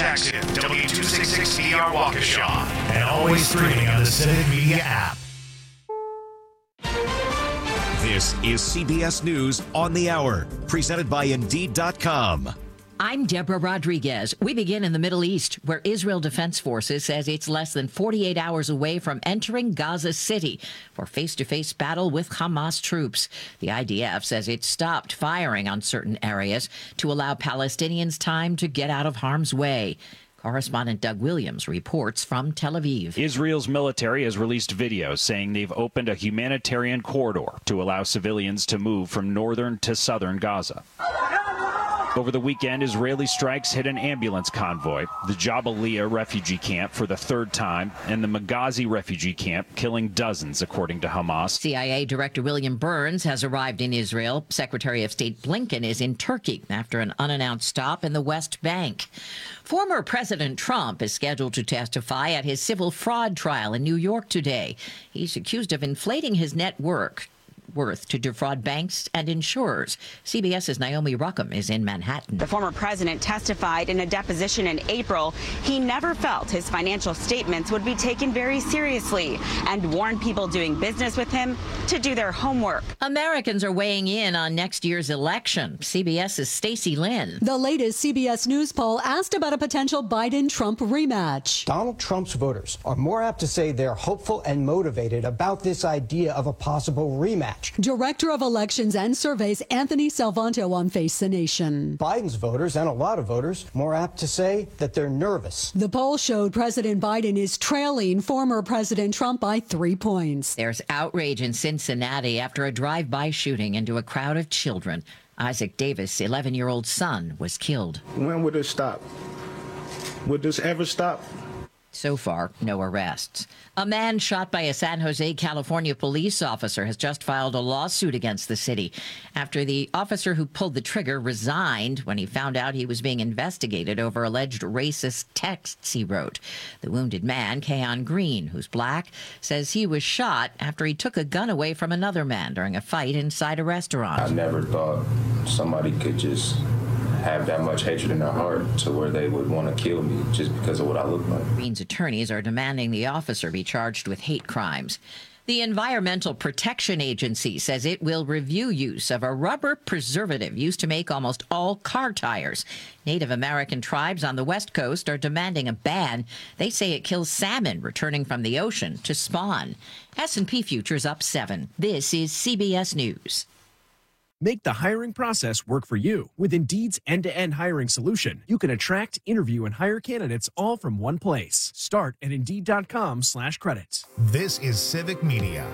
Jackson, W266BR Waukesha, and always streaming on the Civic Media app. This is CBS News on the Hour, presented by Indeed.com. I'm Deborah Rodriguez. We begin in the Middle East, where Israel Defense Forces says it's less than 48 hours away from entering Gaza City for face-to-face battle with Hamas troops. The IDF says it stopped firing on certain areas to allow Palestinians time to get out of harm's way. Correspondent Doug Williams reports from Tel Aviv. Israel's military has released videos saying they've opened a humanitarian corridor to allow civilians to move from northern to southern Gaza. Over the weekend, Israeli strikes hit an ambulance convoy, the Jabalia refugee camp for the third time, and the Maghazi refugee camp, killing dozens, according to Hamas. CIA Director William Burns has arrived in Israel. Secretary of State Blinken is in Turkey after an unannounced stop in the West Bank. Former President Trump is scheduled to testify at his civil fraud trial in New York today. He's accused of inflating his net worth to defraud banks and insurers. CBS's Naomi Ruckham is in Manhattan. The former president testified in a deposition in April. He never felt his financial statements would be taken very seriously and warned people doing business with him to do their homework. Americans are weighing in on next year's election. CBS's Stacey Lynn. The latest CBS News poll asked about a potential Biden-Trump rematch. Donald Trump's voters are more apt to say they're hopeful and motivated about this idea of a possible rematch. Director of Elections and Surveys Anthony Salvanto on Face the Nation. Biden's voters, and a lot of voters, more apt to say that they're nervous. The poll showed President Biden is trailing former President Trump by 3 points. There's outrage in Cincinnati after a drive-by shooting into a crowd of children. Isaac Davis' 11-year-old son was killed. When would it stop? Would this ever stop? So far, no arrests. A man shot by a San Jose, California police officer has just filed a lawsuit against the city after the officer who pulled the trigger resigned when he found out he was being investigated over alleged racist texts he wrote. The wounded man, Keon Green, who's black, says he was shot after he took a gun away from another man during a fight inside a restaurant. I never thought somebody could just have that much hatred in their heart to where they would want to kill me just because of what I look like. Green's attorneys are demanding the officer be charged with hate crimes. The Environmental Protection Agency says it will review use of a rubber preservative used to make almost all car tires. Native American tribes on the West Coast are demanding a ban. They say it kills salmon returning from the ocean to spawn. S&P futures up 7. This is CBS News. Make the hiring process work for you. With Indeed's end-to-end hiring solution, you can attract, interview, and hire candidates all from one place. Start at Indeed.com/credits. This is Civic Media.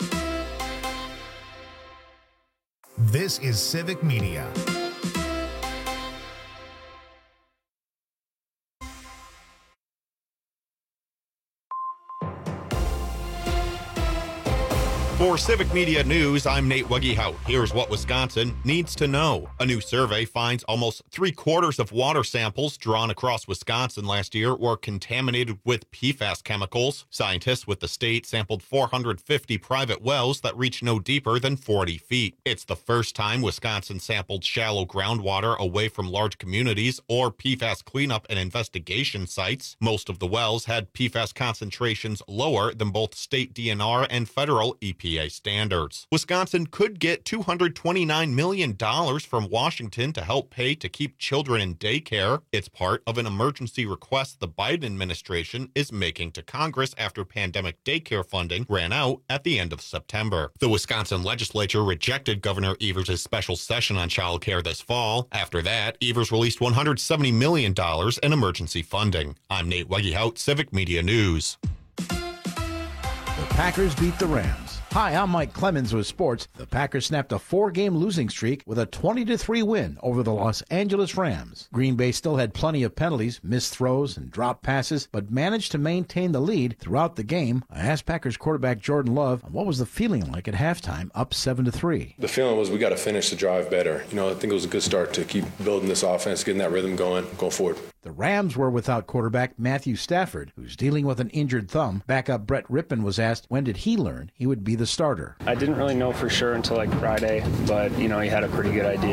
This is Civic Media. For Civic Media News, I'm Nate Weggehout. Here's what Wisconsin needs to know. A new survey finds almost 3/4 of water samples drawn across Wisconsin last year were contaminated with PFAS chemicals. Scientists with the state sampled 450 private wells that reach no deeper than 40 feet. It's the first time Wisconsin sampled shallow groundwater away from large communities or PFAS cleanup and investigation sites. Most of the wells had PFAS concentrations lower than both state DNR and federal EPA standards. Wisconsin could get $229 million from Washington to help pay to keep children in daycare. It's part of an emergency request the Biden administration is making to Congress after pandemic daycare funding ran out at the end of September. The Wisconsin legislature rejected Governor Evers' special session on child care this fall. After that, Evers released $170 million in emergency funding. I'm Nate Weggehout, Civic Media News. The Packers beat the Rams. Hi, I'm Mike Clemens with sports. The Packers snapped a 4-game losing streak with a 20-3 win over the Los Angeles Rams. Green Bay still had plenty of penalties, missed throws, and dropped passes, but managed to maintain the lead throughout the game. I asked Packers quarterback Jordan Love what was the feeling like at halftime, up 7-3. The feeling was we got to finish the drive better. I think it was a good start to keep building this offense, getting that rhythm going forward. The Rams were without quarterback Matthew Stafford, who's dealing with an injured thumb. Backup Brett Rippon was asked when did he learn he would be the starter. I didn't really know for sure until Friday, but he had a pretty good idea.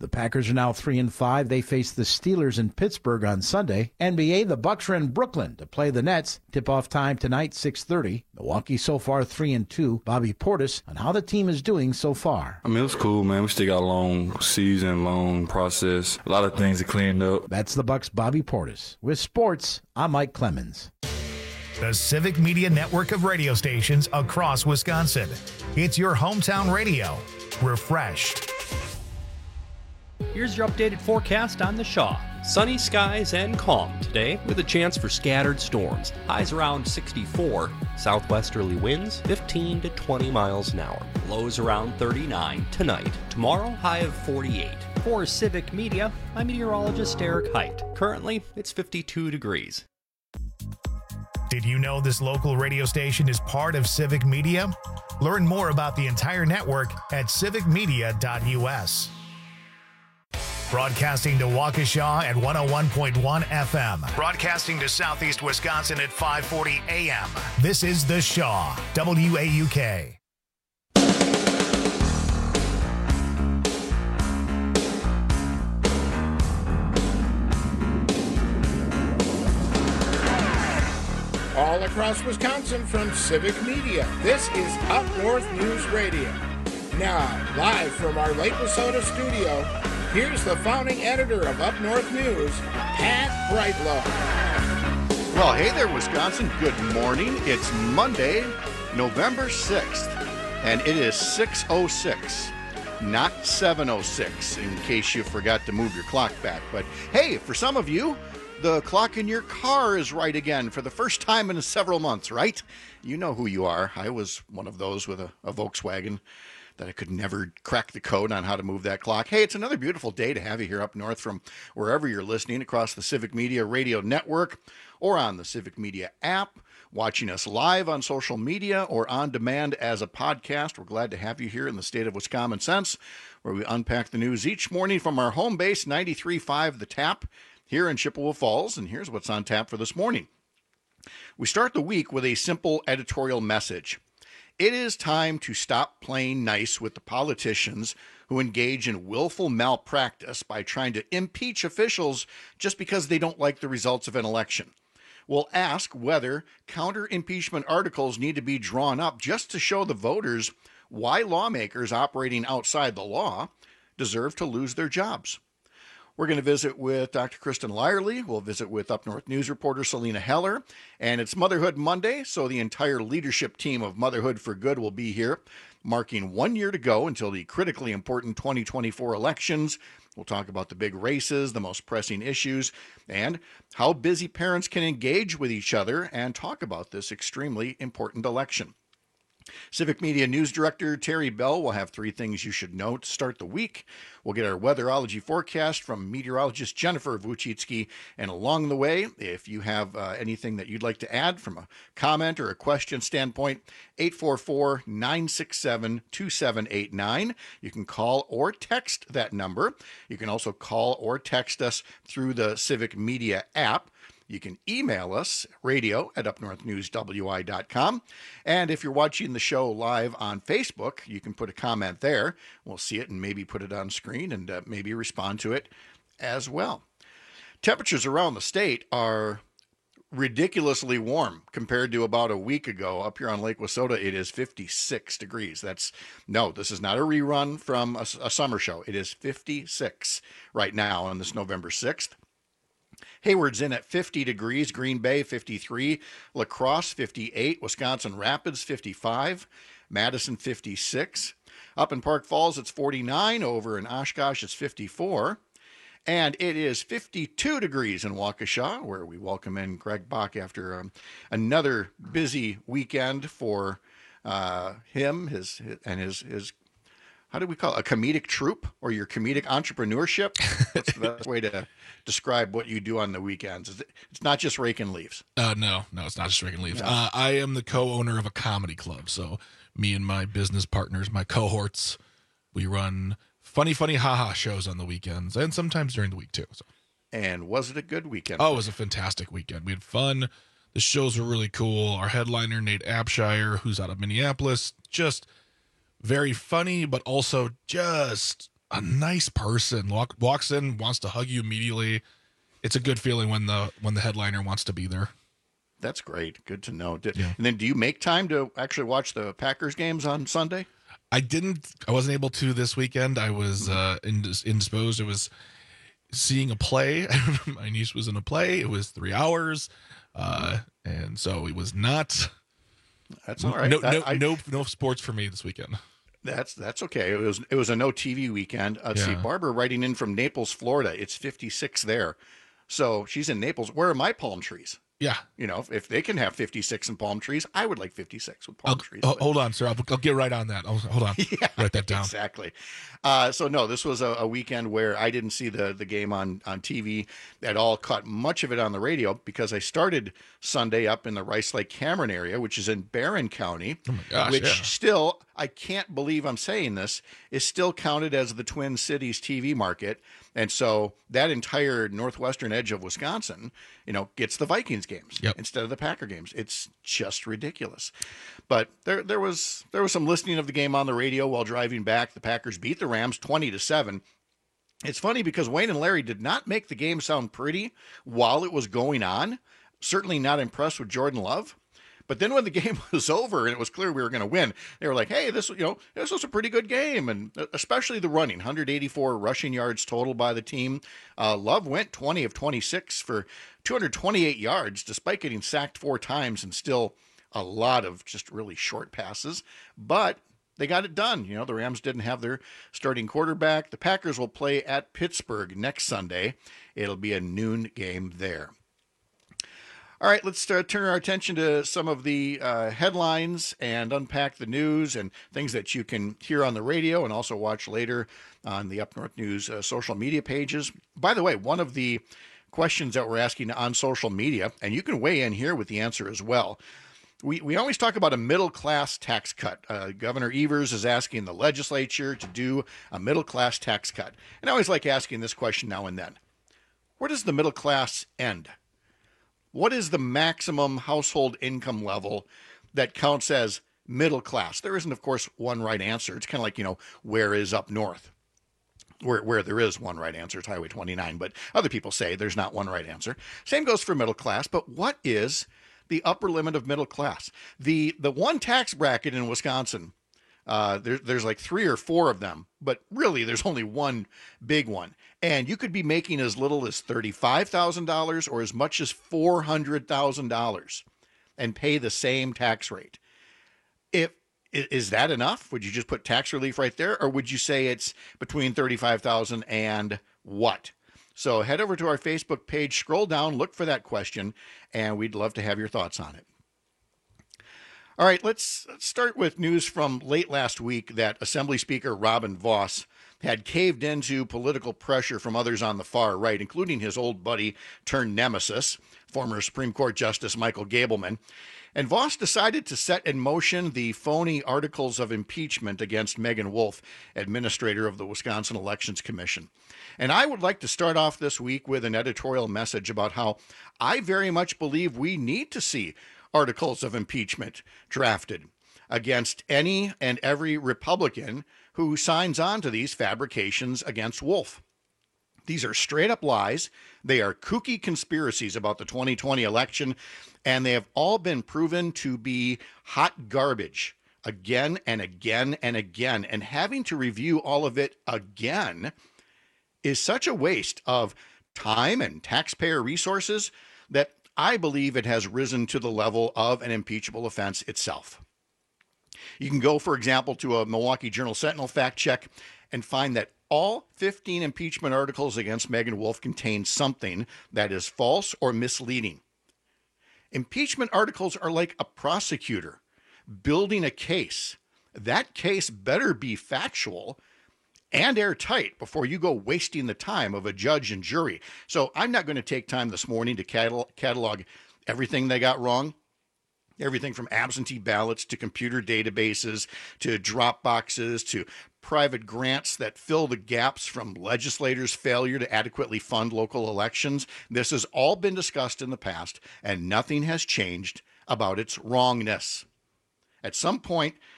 The Packers are now 3-5. They face the Steelers in Pittsburgh on Sunday. NBA, the Bucks are in Brooklyn to play the Nets. Tip-off time tonight, 6:30. Milwaukee so far 3-2. Bobby Portis on how the team is doing so far. I mean, it was cool, man. We still got a long season, long process. A lot of things to clean up. That's the Bucks' Bobby Portis. With sports, I'm Mike Clemens. The Civic Media network of radio stations across Wisconsin. It's your hometown radio. Refreshed. Here's your updated forecast on the Shaw. Sunny skies and calm today with a chance for scattered storms. Highs around 64. Southwesterly winds 15 to 20 miles an hour. Lows around 39 tonight. Tomorrow, high of 48. For Civic Media, I'm meteorologist Eric Height. Currently, it's 52 degrees. Did you know this local radio station is part of Civic Media? Learn more about the entire network at civicmedia.us. Broadcasting to Waukesha at 101.1 FM. Broadcasting to Southeast Wisconsin at 540 AM. This is The Shaw, WAUK. All across Wisconsin from Civic Media, this is Up North News Radio. Now, live from our Lake Wissota studio, here's the founding editor of Up North News, Pat Brightlow. Well, hey there, Wisconsin. Good morning. It's Monday, November 6th, and it is 6:06, not 7:06, in case you forgot to move your clock back. But hey, for some of you, the clock in your car is right again for the first time in several months, right? You know who you are. I was one of those with a Volkswagen that I could never crack the code on how to move that clock. Hey, it's another beautiful day to have you here up north from wherever you're listening across the Civic Media Radio Network or on the Civic Media app, watching us live on social media or on demand as a podcast. We're glad to have you here in the state of Wisconsin, where we unpack the news each morning from our home base, 93.5 The Tap, here in Chippewa Falls, and here's what's on tap for this morning. We start the week with a simple editorial message. It is time to stop playing nice with the politicians who engage in willful malpractice by trying to impeach officials just because they don't like the results of an election. We'll ask whether counter-impeachment articles need to be drawn up just to show the voters why lawmakers operating outside the law deserve to lose their jobs. We're going to visit with Dr. Kristen Lyerly. We'll visit with Up North News reporter Selena Heller. And it's Motherhood Monday, so the entire leadership team of Motherhood for Good will be here, marking 1 year to go until the critically important 2024 elections. We'll talk about the big races, the most pressing issues, and how busy parents can engage with each other and talk about this extremely important election. Civic Media News Director Terry Bell will have 3 things you should know to start the week. We'll get our weatherology forecast from meteorologist Jennifer Vuchitsky. And along the way, if you have anything that you'd like to add from a comment or a question standpoint, 844-967-2789. You can call or text that number. You can also call or text us through the Civic Media app. You can email us, radio@upnorthnewswi.com. And if you're watching the show live on Facebook, you can put a comment there. We'll see it and maybe put it on screen and maybe respond to it as well. Temperatures around the state are ridiculously warm compared to about a week ago. Up here on Lake Wissota, it is 56 degrees. This is not a rerun from a summer show. It is 56 right now on this November 6th. Hayward's in at 50 degrees, Green Bay 53, La Crosse 58, Wisconsin Rapids 55, Madison 56. Up in Park Falls, it's 49. Over in Oshkosh, it's 54. And it is 52 degrees in Waukesha, where we welcome in Greg Bach after another busy weekend for him, his how do we call it? A comedic troupe or your comedic entrepreneurship? That's the best way to describe what you do on the weekends. It's not just raking leaves. No, it's not just raking leaves. No. I am the co-owner of a comedy club. So me and my business partners, my cohorts, we run funny haha shows on the weekends and sometimes during the week too. So. And was it a good weekend? Oh, it was a fantastic weekend. We had fun. The shows were really cool. Our headliner, Nate Abshire, who's out of Minneapolis, just very funny, but also just a nice person. Walks in, wants to hug you immediately. It's a good feeling when the headliner wants to be there. That's great. Good to know. And then do you make time to actually watch the Packers games on Sunday? I wasn't able to this weekend. I was indisposed. I was seeing a play. My niece was in a play. It was 3 hours. And so it was not. That's all right. No sports for me this weekend. That's okay. It was a no TV weekend. Let's see. Barbara writing in from Naples, Florida. It's 56 there. So she's in Naples. Where are my palm trees? Yeah. If they can have 56 in palm trees, I would like 56 with palm trees. Hold on, sir. I'll get right on that. Hold on. Write that down. Exactly. So no, this was a weekend where I didn't see the game on TV at all. Caught much of it on the radio because I started Sunday up in the Rice Lake Cameron area, which is in Barron County, still, I can't believe I'm saying this, is still counted as the Twin Cities TV market. And so that entire northwestern edge of Wisconsin, gets the Vikings games instead of the Packer games. It's just ridiculous. But there was some listening of the game on the radio while driving back. The Packers beat the Rams 20-7. It's funny because Wayne and Larry did not make the game sound pretty while it was going on. Certainly not impressed with Jordan Love. But then when the game was over and it was clear we were going to win, they were like, hey, this was a pretty good game. And especially the running, 184 rushing yards total by the team. Love went 20 of 26 for 228 yards, despite getting sacked 4 times and still a lot of just really short passes. But they got it done. The Rams didn't have their starting quarterback. The Packers will play at Pittsburgh next Sunday. It'll be a noon game there. All right, let's turn our attention to some of the headlines and unpack the news and things that you can hear on the radio and also watch later on the Up North News social media pages. By the way, one of the questions that we're asking on social media, and you can weigh in here with the answer as well. We always talk about a middle-class tax cut. Governor Evers is asking the legislature to do a middle-class tax cut. And I always like asking this question now and then. Where does the middle class end? What is the maximum household income level that counts as middle class? There isn't, of course, one right answer. It's kind of like, where is up north? Where there is one right answer, it's Highway 29, but other people say there's not one right answer. Same goes for middle class, but what is the upper limit of middle class? The one tax bracket in Wisconsin, there's like 3 or 4 of them, but really there's only one big one. And you could be making as little as $35,000 or as much as $400,000 and pay the same tax rate. Is that enough? Would you just put tax relief right there? Or would you say it's between $35,000 and what? So head over to our Facebook page, scroll down, look for that question, and we'd love to have your thoughts on it. All right, let's start with news from late last week that Assembly Speaker Robin Vos had caved into political pressure from others on the far right, including his old buddy turned nemesis, former Supreme Court Justice Michael Gableman. And Vos decided to set in motion the phony articles of impeachment against Megan Wolf, administrator of the Wisconsin Elections Commission. And I would like to start off this week with an editorial message about how I very much believe we need to see articles of impeachment drafted against any and every Republican who signs on to these fabrications against Wolf. These are straight up lies. They are kooky conspiracies about the 2020 election, and they have all been proven to be hot garbage again and again and again. And having to review all of it again is such a waste of time and taxpayer resources that I believe it has risen to the level of an impeachable offense itself. You can go, for example, to a Milwaukee Journal-Sentinel fact check and find that all 15 impeachment articles against Megan Wolf contain something that is false or misleading. Impeachment articles are like a prosecutor building a case. That case better be factual and airtight before you go wasting the time of a judge and jury. So I'm not going to take time this morning to catalog everything they got wrong. Everything from absentee ballots to computer databases to drop boxes to private grants that fill the gaps from legislators' failure to adequately fund local elections. This has all been discussed in the past, and nothing has changed about its wrongness. At some point,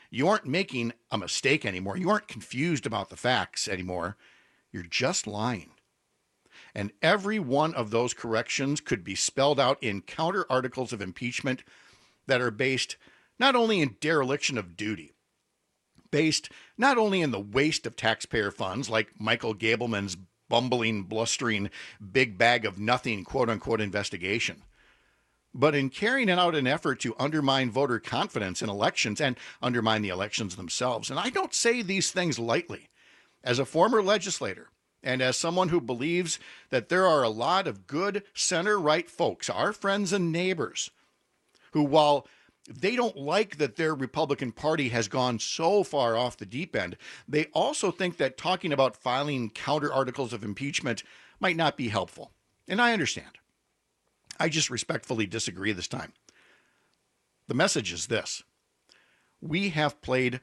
You aren't making a mistake anymore. You aren't confused about the facts anymore. You're just lying. And every one of those corrections could be spelled out in counter articles of impeachment that are based not only in dereliction of duty, based not only in the waste of taxpayer funds, like Michael Gableman's bumbling, blustering, big bag of nothing, quote-unquote, investigation, but in carrying out an effort to undermine voter confidence in elections and undermine the elections themselves. And I don't say these things lightly. As a former legislator, and as someone who believes that there are a lot of good center-right folks, our friends and neighbors, who, while they don't like that their Republican Party has gone so far off the deep end, they also think that talking about filing counter articles of impeachment might not be helpful. And I understand. I just respectfully disagree this time. The message is this. We've played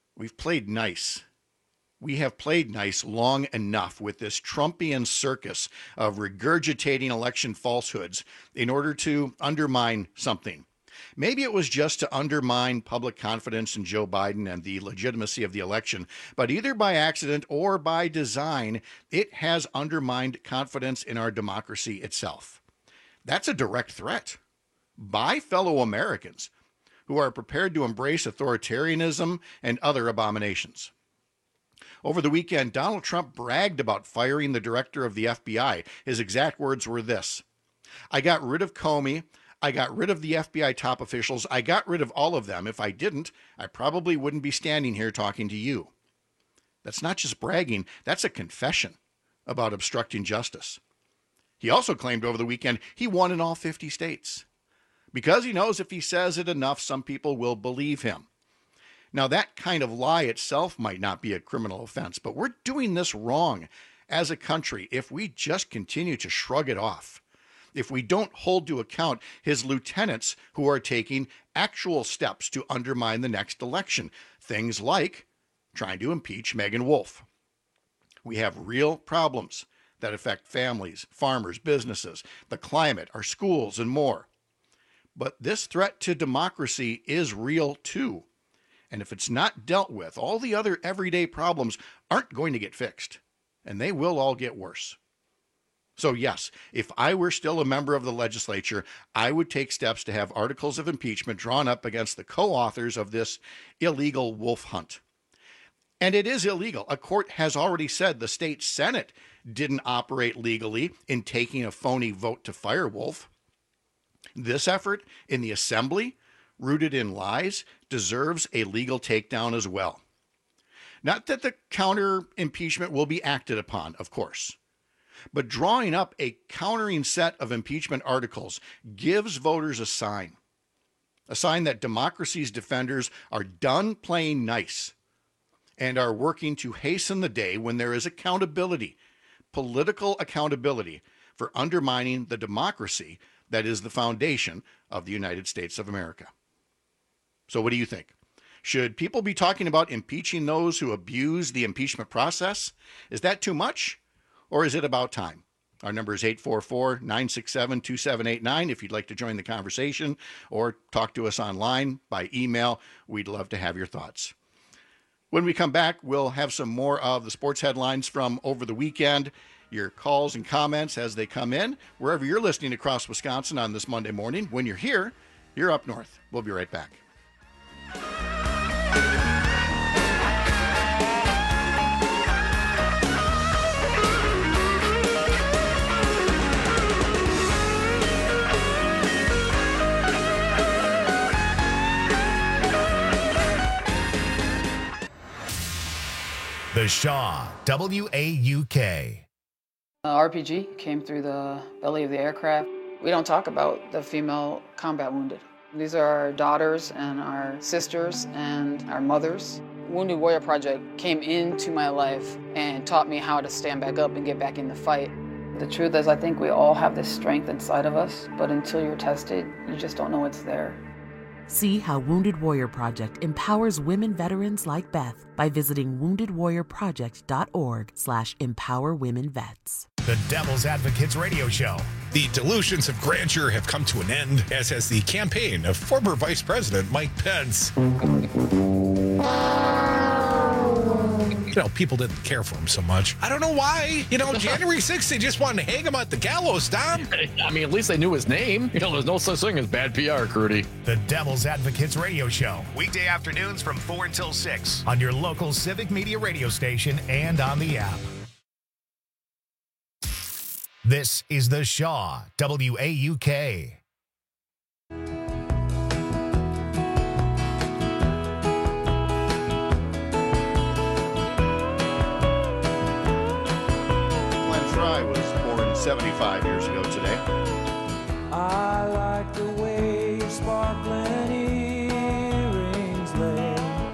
nice. We have played nice long enough with this Trumpian circus of regurgitating election falsehoods in order to undermine something. Maybe it was just to undermine public confidence in Joe Biden and the legitimacy of the election, but either by accident or by design, it has undermined confidence in our democracy itself. That's a direct threat by fellow Americans who are prepared to embrace authoritarianism and other abominations. Over the weekend, Donald Trump bragged about firing the director of the FBI. His exact words were this: "I got rid of Comey. I got rid of the FBI top officials. I got rid of all of them. If I didn't, I probably wouldn't be standing here talking to you." That's not just bragging. That's a confession about obstructing justice. He also claimed over the weekend he won in all 50 states because he knows if he says it enough, some people will believe him. Now, that kind of lie itself might not be a criminal offense, but we're doing this wrong as a country if we just continue to shrug it off, if we don't hold to account his lieutenants who are taking actual steps to undermine the next election, things like trying to impeach Megan Wolf. We have real problems that affect families, farmers, businesses, the climate, our schools, and more. But this threat to democracy is real too. And if it's not dealt with, all the other everyday problems aren't going to get fixed, and they will all get worse. So yes, if I were still a member of the legislature, I would take steps to have articles of impeachment drawn up against the co-authors of this illegal wolf hunt. And it is illegal. A court has already said the state Senate didn't operate legally in taking a phony vote to fire Wolf. This effort in the Assembly, rooted in lies, deserves a legal takedown as well. Not that the counter impeachment will be acted upon, of course, but drawing up a countering set of impeachment articles gives voters a sign that democracy's defenders are done playing nice and are working to hasten the day when there is accountability, political accountability, for undermining the democracy that is the foundation of the United States of America. So what do you think? Should people be talking about impeaching those who abuse the impeachment process? Is that too much, or is it about time? Our number is 844-967-2789 if you'd like to join the conversation or talk to us online by email. We'd love to have your thoughts. When we come back, we'll have some more of the sports headlines from over the weekend, your calls and comments as they come in, wherever you're listening across Wisconsin on this Monday morning. When you're here, you're up north. We'll be right back. The Shaw, WAUK. RPG came through the belly of the aircraft. We don't talk about the female combat wounded. These are our daughters and our sisters and our mothers. Wounded Warrior Project came into my life and taught me how to stand back up and get back in the fight. The truth is, I think we all have this strength inside of us, but until you're tested, you just don't know it's there. See how Wounded Warrior Project empowers women veterans like Beth by visiting woundedwarriorproject.org/empowerwomenvets. The Devil's Advocates Radio Show. The delusions of grandeur have come to an end, as has the campaign of former Vice President Mike Pence. People didn't care for him so much. I don't know why. January 6th, they just wanted to hang him at the gallows, Tom. I mean, at least they knew his name. There's no such thing as bad PR, Crudy. The Devil's Advocates Radio Show. Weekday afternoons from 4 until 6 on your local Civic Media radio station and on the app. This is The Shaw, WAUK. Fry was born 75 years ago today. I like the way your sparkling earrings lay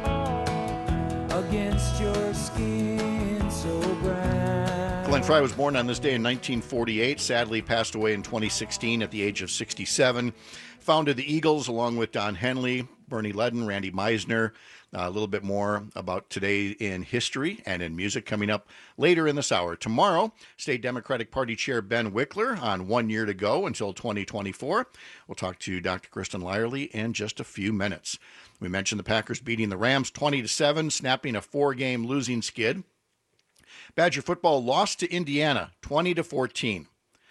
against your skin so brown. Glenn Fry was born on this day in 1948, sadly passed away in 2016 at the age of 67. Founded the Eagles along with Don Henley, Bernie Ledden, Randy Meisner. A little bit more about today in history and in music coming up later in this hour. Tomorrow, State Democratic Party Chair Ben Wickler on 1 year to go until 2024. We'll talk to Dr. Kristen Lyerly in just a few minutes. We mentioned the Packers beating the Rams 20-7, snapping a 4-game losing skid. Badger football lost to Indiana 20-14.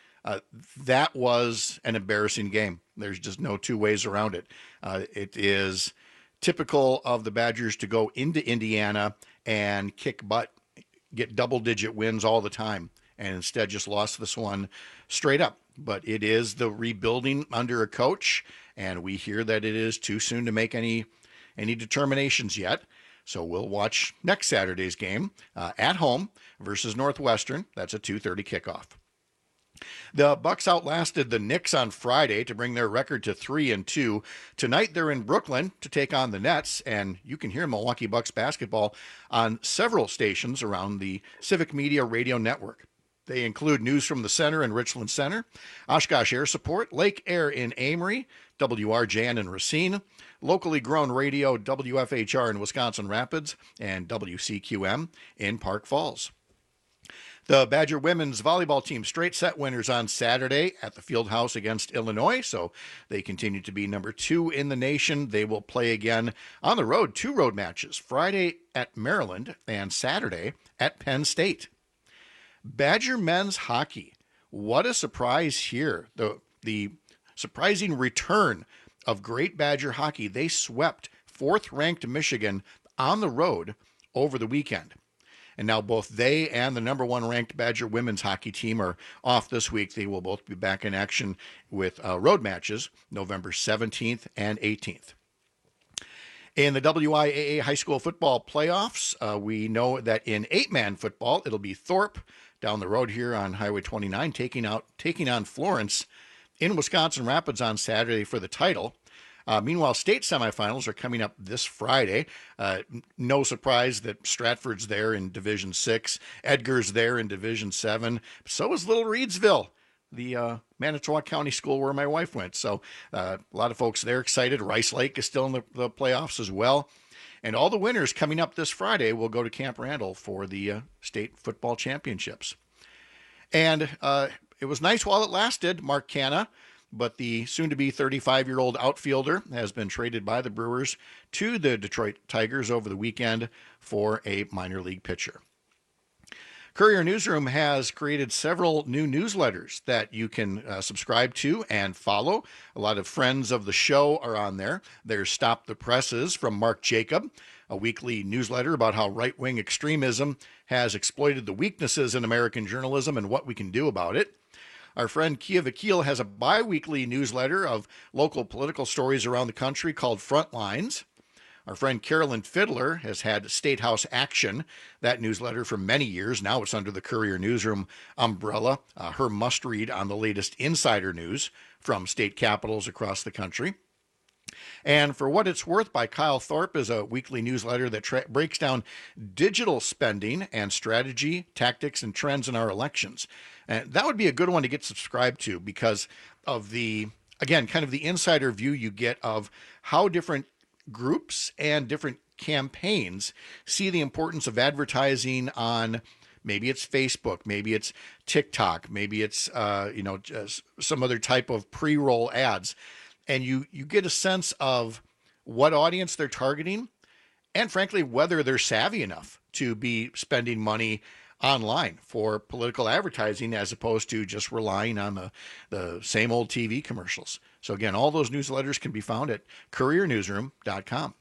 That was an embarrassing game. There's just no two ways around it. It is typical of the Badgers to go into Indiana and kick butt, get double-digit wins all the time, and instead just lost this one straight up. But it is the rebuilding under a coach, and we hear that it is too soon to make any determinations yet. So we'll watch next Saturday's game at home versus Northwestern. That's a 2:30 kickoff. The Bucks outlasted the Knicks on Friday to bring their record to 3-2. Tonight they're in Brooklyn to take on the Nets, and you can hear Milwaukee Bucks basketball on several stations around the Civic Media Radio Network. They include News from the Center and Richland Center, Oshkosh Air Support, Lake Air in Amory, WRJN in Racine, locally grown radio WFHR in Wisconsin Rapids, and WCQM in Park Falls. The Badger women's volleyball team straight set winners on Saturday at the Fieldhouse against Illinois, so they continue to be number 2 in the nation. They will play again on the road, 2 road matches, Friday at Maryland and Saturday at Penn State. Badger men's hockey, what a surprise here. The surprising return of great Badger hockey. They swept 4th-ranked Michigan on the road over the weekend. And now both they and the number 1 ranked Badger women's hockey team are off this week. They will both be back in action with road matches November 17th and 18th. In the WIAA high school football playoffs, we know that in 8-man football, it'll be Thorpe down the road here on Highway 29 taking on Florence in Wisconsin Rapids on Saturday for the title. Meanwhile, state semifinals are coming up this Friday. No surprise that Stratford's there in Division 6. Edgar's there in Division 7. So is Little Reedsville, the Manitowoc County school where my wife went. So a lot of folks there excited. Rice Lake is still in the playoffs as well. And all the winners coming up this Friday will go to Camp Randall for the state football championships. And it was nice while it lasted, Mark Canna. But the soon-to-be 35-year-old outfielder has been traded by the Brewers to the Detroit Tigers over the weekend for a minor league pitcher. Courier Newsroom has created several new newsletters that you can subscribe to and follow. A lot of friends of the show are on there. There's Stop the Presses from Mark Jacob, a weekly newsletter about how right-wing extremism has exploited the weaknesses in American journalism and what we can do about it. Our friend Kia Vakil has a bi-weekly newsletter of local political stories around the country called Frontlines. Our friend Carolyn Fiddler has had State House Action, that newsletter for many years. Now it's under the Courier Newsroom umbrella, her must-read on the latest insider news from state capitals across the country. And For What It's Worth by Kyle Thorpe is a weekly newsletter that breaks down digital spending and strategy, tactics, and trends in our elections. And that would be a good one to get subscribed to because of the, again, kind of the insider view you get of how different groups and different campaigns see the importance of advertising on, maybe it's Facebook, maybe it's TikTok, maybe it's, just some other type of pre-roll ads. And you get a sense of what audience they're targeting and frankly, whether they're savvy enough to be spending money online for political advertising as opposed to just relying on the same old TV commercials. So again, all those newsletters can be found at couriernewsroom.com.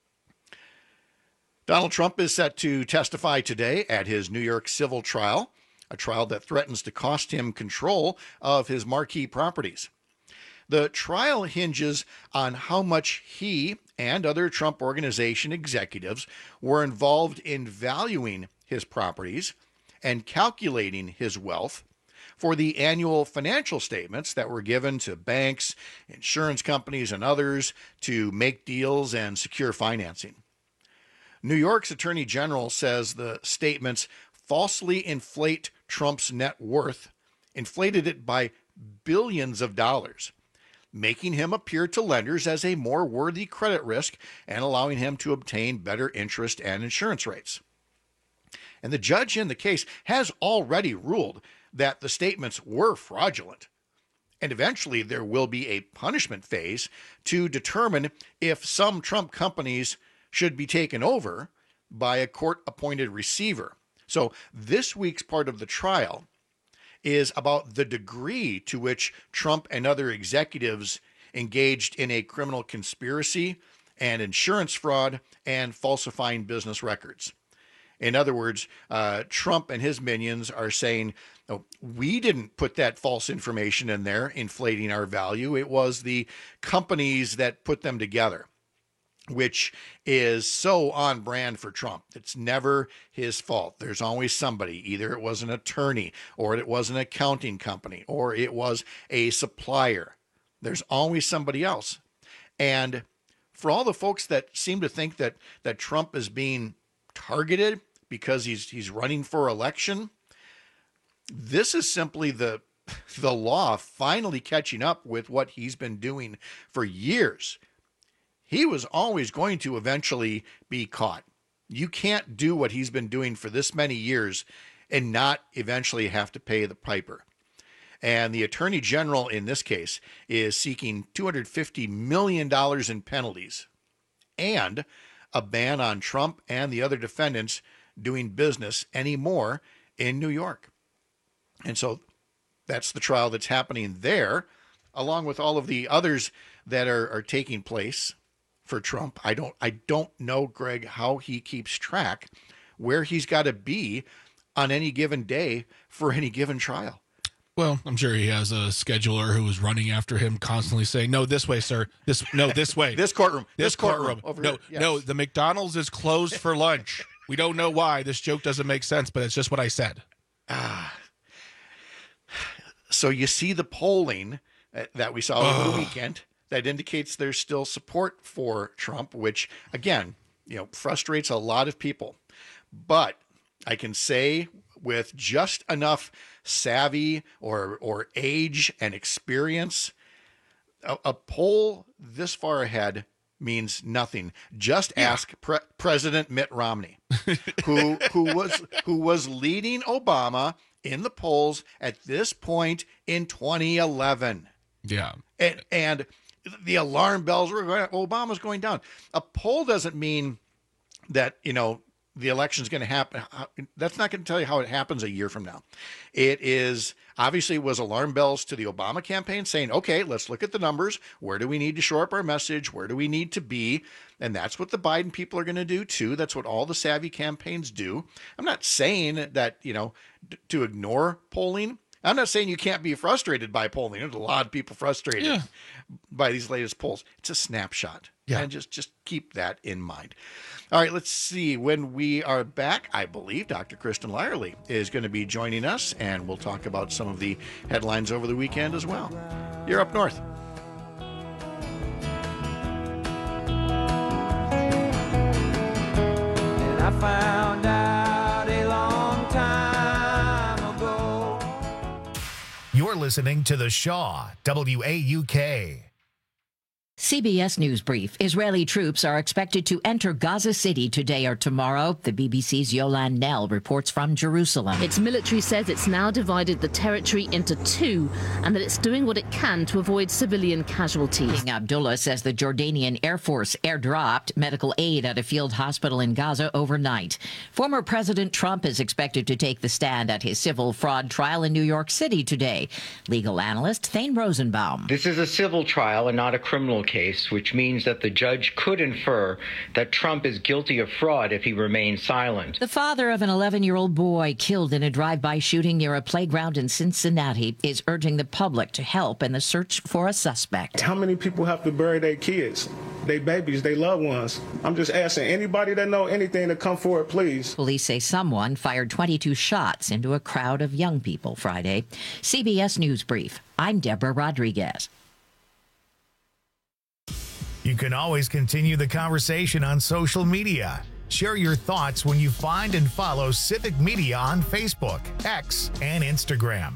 Donald Trump is set to testify today at his New York civil trial, a trial that threatens to cost him control of his marquee properties. The trial hinges on how much he and other Trump Organization executives were involved in valuing his properties and calculating his wealth for the annual financial statements that were given to banks, insurance companies, and others to make deals and secure financing. New York's Attorney General says the statements falsely inflate Trump's net worth, inflated it by billions of dollars, making him appear to lenders as a more worthy credit risk and allowing him to obtain better interest and insurance rates. And the judge in the case has already ruled that the statements were fraudulent. And eventually there will be a punishment phase to determine if some Trump companies should be taken over by a court-appointed receiver. So this week's part of the trial is about the degree to which Trump and other executives engaged in a criminal conspiracy and insurance fraud and falsifying business records. In other words, Trump and his minions are saying, oh, we didn't put that false information in there, inflating our value. It was the companies that put them together, which is so on brand for Trump. It's never his fault. There's always somebody. Either it was an attorney, or it was an accounting company, or it was a supplier. There's always somebody else. And for all the folks that seem to think that Trump is being targeted because he's running for election, this is simply the law finally catching up with what he's been doing for years. He was always going to eventually be caught. You can't do what he's been doing for this many years and not eventually have to pay the piper. And the Attorney General in this case is seeking $250 million in penalties and a ban on Trump and the other defendants doing business anymore in New York. And so that's the trial that's happening there, along with all of the others that are taking place for Trump. I don't know, Greg, how he keeps track where he's got to be on any given day for any given trial. Well, I'm sure he has a scheduler who is running after him, constantly saying, "No, this way, sir. This way. This courtroom. This courtroom. Over no, here. Yes. No, the McDonald's is closed for lunch. We don't know why. This joke doesn't make sense, but it's just what I said." So you see the polling that we saw over the weekend that indicates there's still support for Trump, which again, frustrates a lot of people. But I can say with just enough savvy or age and experience, a poll this far ahead means nothing. Just ask President Mitt Romney, who was leading Obama in the polls at this point in 2011. Yeah. And the alarm bells were going, Obama's going down. A poll doesn't mean that, the election's going to happen. That's not going to tell you how it happens a year from now. It is obviously was alarm bells to the Obama campaign saying, okay, let's look at the numbers. Where do we need to shore up our message? Where do we need to be? And that's what the Biden people are going to do too. That's what all the savvy campaigns do. I'm not saying that, to ignore polling. I'm not saying you can't be frustrated by polling. There's a lot of people frustrated by these latest polls. It's a snapshot. Yeah. And just keep that in mind. All right, let's see. When we are back, I believe Dr. Kristen Lyerly is going to be joining us, and we'll talk about some of the headlines over the weekend as well. You're Up North. And I found out a long time ago. You're listening to The Shaw, WAUK. CBS News Brief. Israeli troops are expected to enter Gaza City today or tomorrow. The BBC's Yolande Nell reports from Jerusalem. Its military says it's now divided the territory into two and that it's doing what it can to avoid civilian casualties. King Abdullah says the Jordanian Air Force airdropped medical aid at a field hospital in Gaza overnight. Former President Trump is expected to take the stand at his civil fraud trial in New York City today. Legal analyst Thane Rosenbaum. This is a civil trial and not a criminal case, which means that the judge could infer that Trump is guilty of fraud if he remains silent. The father of an 11-year-old boy killed in a drive-by shooting near a playground in Cincinnati is urging the public to help in the search for a suspect. How many people have to bury their kids, their babies, their loved ones? I'm just asking anybody that know anything to come forward, please. Police say someone fired 22 shots into a crowd of young people Friday. CBS News Brief. I'm Deborah Rodriguez. You can always continue the conversation on social media. Share your thoughts when you find and follow Civic Media on Facebook, X, and Instagram.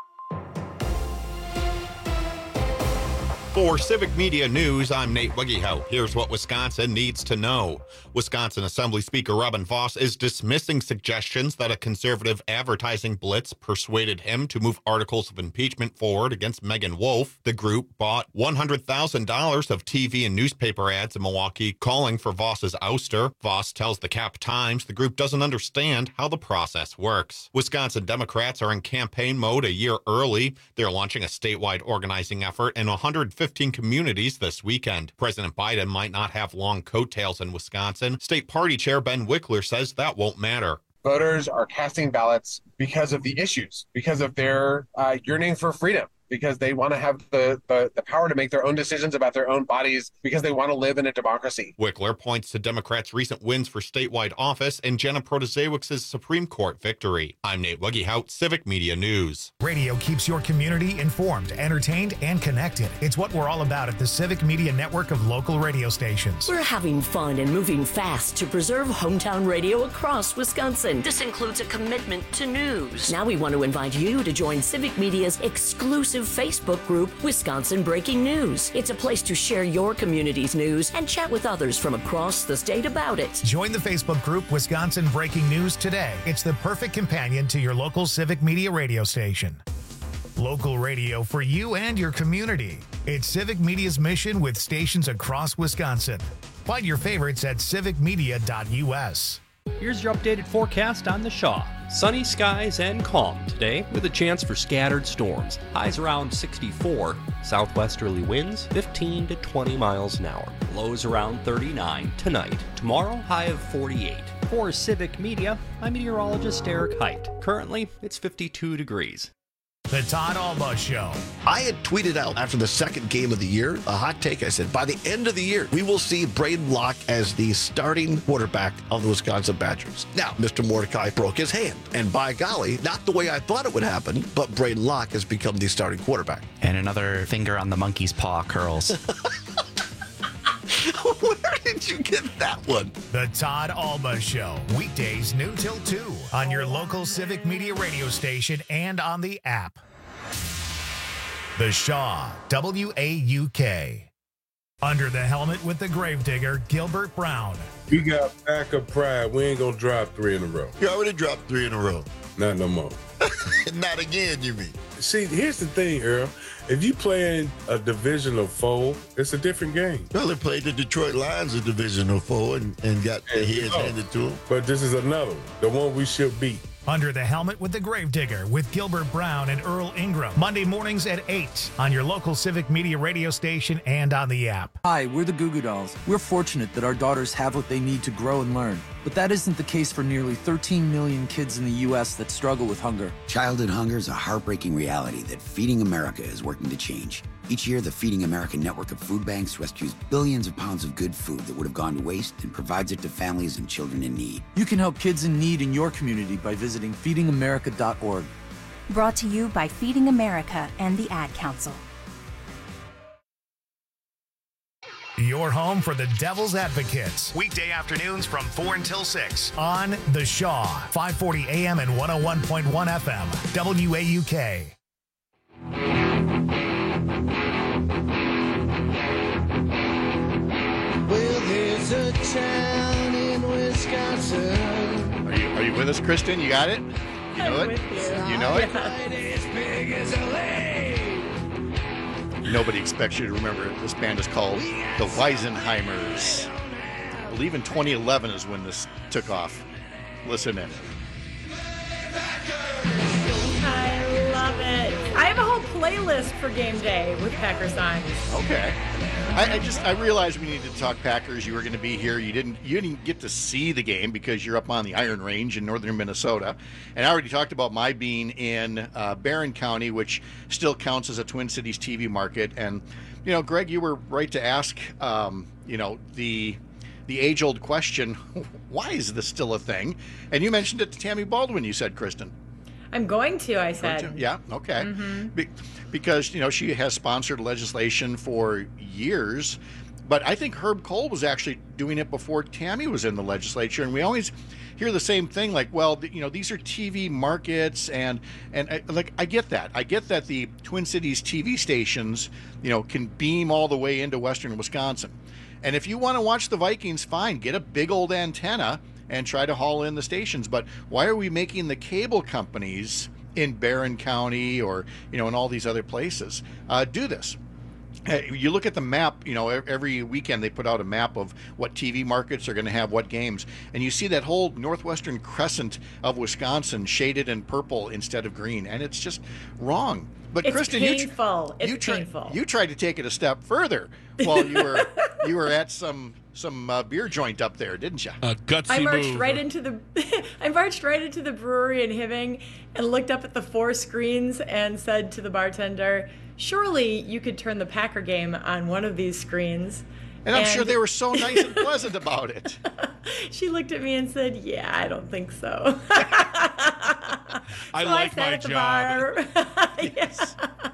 For Civic Media News, I'm Nate Wiggyhout. Here's what Wisconsin needs to know. Wisconsin Assembly Speaker Robin Vos is dismissing suggestions that a conservative advertising blitz persuaded him to move articles of impeachment forward against Megan Wolfe. The group bought $100,000 of TV and newspaper ads in Milwaukee calling for Vos's ouster. Vos tells the Cap Times the group doesn't understand how the process works. Wisconsin Democrats are in campaign mode a year early. They're launching a statewide organizing effort in 115 communities this weekend. President Biden might not have long coattails in Wisconsin. State Party Chair Ben Wickler says that won't matter. Voters are casting ballots because of the issues, because of their yearning for freedom, because they want to have the power to make their own decisions about their own bodies, because they want to live in a democracy. Wickler points to Democrats' recent wins for statewide office and Jenna Protasiewicz's Supreme Court victory. I'm Nate Wiggyhout, Civic Media News. Radio keeps your community informed, entertained, and connected. It's what we're all about at the Civic Media network of local radio stations. We're having fun and moving fast to preserve hometown radio across Wisconsin. This includes a commitment to news. Now we want to invite you to join Civic Media's exclusive Facebook group, Wisconsin Breaking News. It's a place to share your community's news and chat with others from across the state about it. Join the Facebook group Wisconsin Breaking News today. It's the perfect companion to your local Civic Media radio station. Local radio for you and your community. It's Civic Media's mission with stations across Wisconsin. Find your favorites at civicmedia.us. Here's your updated forecast on the Shaw. Sunny skies and calm today with a chance for scattered storms. Highs around 64. Southwesterly winds 15 to 20 miles an hour. Lows around 39 tonight. Tomorrow, high of 48. For Civic Media, I'm meteorologist Eric Height. Currently, it's 52 degrees. The Todd Alba Show. I had tweeted out after the second game of the year, a hot take. I said, by the end of the year, we will see Braden Locke as the starting quarterback of the Wisconsin Badgers. Now, Mr. Mordecai broke his hand. And by golly, not the way I thought it would happen, but Braden Locke has become the starting quarterback. And another finger on the monkey's paw curls. Where did you get that one? The Todd Alba Show. Weekdays noon till 2 on your local Civic Media radio station and on the app. The Shaw, W-A-U-K. Under the helmet with the gravedigger, Gilbert Brown. We got backup pride. We ain't going to drop 3 in a row. You already dropped 3 in a row. Not no more. Not again, you mean? See, here's the thing, Earl. If you play in a divisional foe, it's a different game. Well, they played the Detroit Lions a divisional foe and got their heads handed to them. But this is another one, the one we should beat. Under the helmet with the gravedigger with Gilbert Brown and Earl Ingram. Monday mornings at 8 on your local Civic Media radio station and on the app. Hi, we're the Goo Goo Dolls. We're fortunate that our daughters have what they need to grow and learn. But that isn't the case for nearly 13 million kids in the U.S. that struggle with hunger. Childhood hunger is a heartbreaking reality that Feeding America is working to change. Each year, the Feeding America network of food banks rescues billions of pounds of good food that would have gone to waste and provides it to families and children in need. You can help kids in need in your community by visiting feedingamerica.org. Brought to you by Feeding America and the Ad Council. Your home for the Devil's Advocates. Weekday afternoons from 4 until 6 on The Shaw, 540 AM and 101.1 FM, WAUK. town in Wisconsin. Are you with us, Kristen? You got it? You know it? You know it? As big as LA. Nobody expects you to remember it. This band is called the Weisenheimers. I believe in 2011 is when this took off. Listen in. I love it. I have a whole playlist for game day with Packer songs. Okay. I realized we needed to talk Packers. You were going to be here. You didn't get to see the game because you're up on the Iron Range in northern Minnesota. And I already talked about my being in Barron County, which still counts as a Twin Cities TV market. And, you know, Greg, you were right to ask, the age-old question, why is this still a thing? And you mentioned it to Tammy Baldwin, you said, Kristen. I'm going to, I said. Yeah, okay. Mm-hmm. Because, you know, she has sponsored legislation for years, but I think Herb Cole was actually doing it before Tammy was in the legislature, and we always hear the same thing, like, well, you know, these are TV markets, and I get that. I get that the Twin Cities TV stations, you know, can beam all the way into western Wisconsin. And if you want to watch the Vikings, fine, get a big old antenna and try to haul in the stations. But why are we making the cable companies in Barron County or, you know, in all these other places do this? You look at the map, you know, every weekend they put out a map of what TV markets are going to have what games. And you see that whole northwestern crescent of Wisconsin shaded in purple instead of green. And it's just wrong. But it's Kristen, painful. Painful. You tried to take it a step further while you were at some beer joint up there, didn't you? A gutsy I marched move. right into the brewery in Hibbing and looked up at the 4 screens and said to the bartender, "Surely you could turn the Packer game on one of these screens." And I'm sure they were so nice and pleasant about it. She looked at me and said, "Yeah, I don't think so." I like my job. Yes.